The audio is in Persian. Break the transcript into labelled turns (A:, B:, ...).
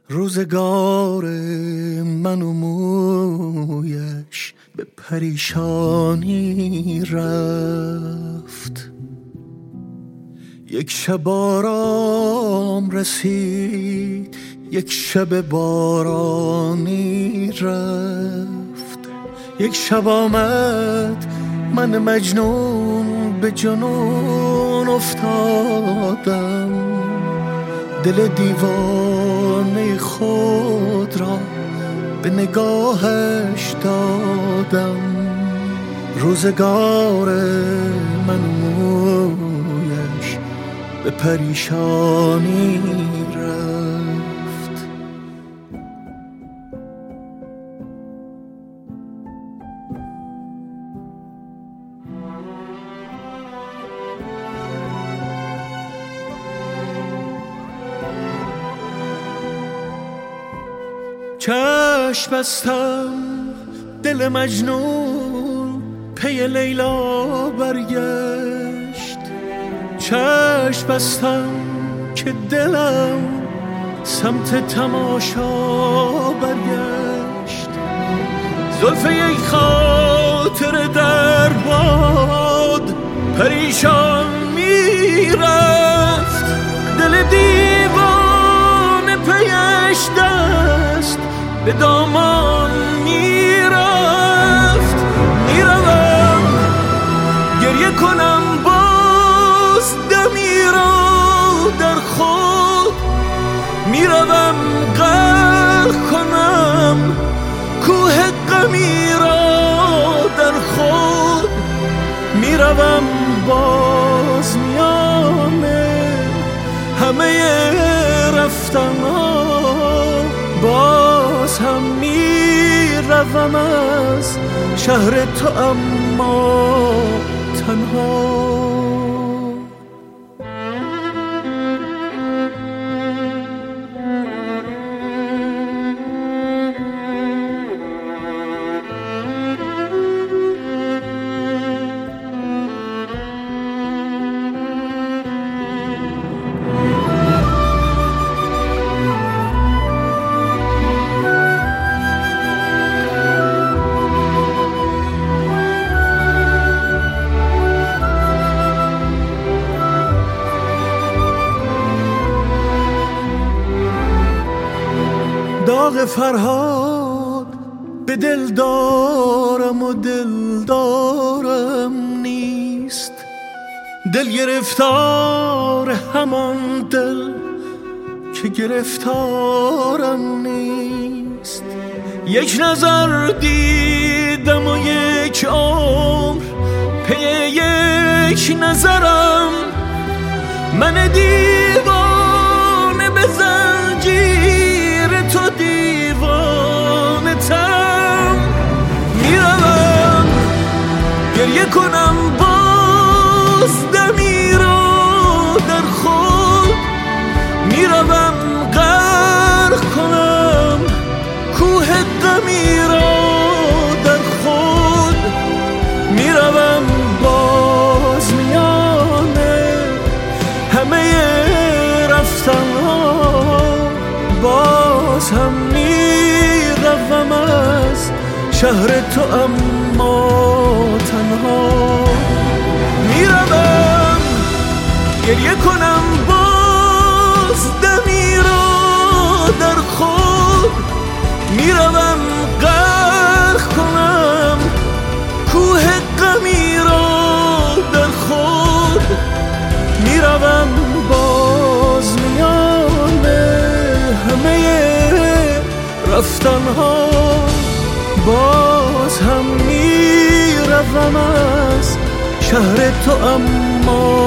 A: روزگار من و مویش به پریشانی رفت. یک شب آرام رسید، یک شب بارانی رفت. یک شب آمد من مجنون به جنون افتادم، دل دیوانه خود را به نگاهش دادم. روزگار من و مویش به پریشانی رفت. چشم بستم دل مجنون پی لیلا برگشت. چشم بستم که دلم سمت تماشا برگشت. زلف یک خاطر در باد پریشان میرفت. دل دیوانه پیش دست به دامان میرفت. میروم گریه کنم باز دمی را در خود، میروم غرق کنم کوه غمی را در خود. میروم باز میانه همه رفتن‌ها، باز هم میروم از شهر تو اما تنها. داغ فرهاد به دل دارم و دل دارم نیست. دل گرفتار همان دل که گرفتارم نیست. یک نظر دیدم و یک عمر پی یک نظرم. من دیوانه به زنجیر تو دیوانه تم. میروم گریه کنم باز دمی را در خود. میروم غرق کنم کوه غمی را در خود. میروم باز میانه همه رفتن‌ها، باز هم میروم از شهر تو اما تنها. میروم گریه کنم باز دمی را در خود. میروم غرق کنم کوه غمی را در خود. میروم باز میانه همه رفتن‌ها، باز هم میروم از شهر تو اما